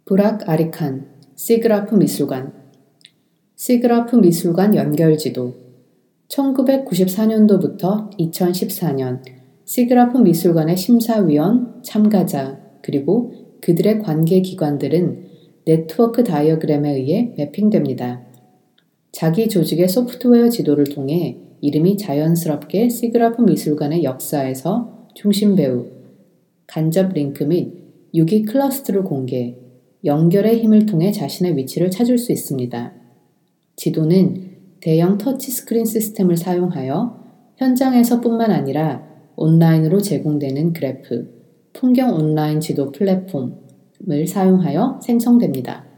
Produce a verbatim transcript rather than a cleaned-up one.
부락 아리칸, 시그라프 미술관. 시그라프 미술관 연결지도. 천구백구십사 년도부터 이천십사 년 시그라프 미술관의 심사위원, 참가자, 그리고 그들의 관계기관들은 네트워크 다이어그램에 의해 매핑됩니다. 자기 조직의 소프트웨어 지도를 통해 이름이 자연스럽게 시그라프 미술관의 역사에서 중심 배우, 간접 링크 및 유기 클러스터를 공개, 연결의 힘을 통해 자신의 위치를 찾을 수 있습니다. 지도는 대형 터치스크린 시스템을 사용하여 현장에서 뿐만 아니라 온라인으로 제공되는 그래프, 풍경 온라인 지도 플랫폼을 사용하여 생성됩니다.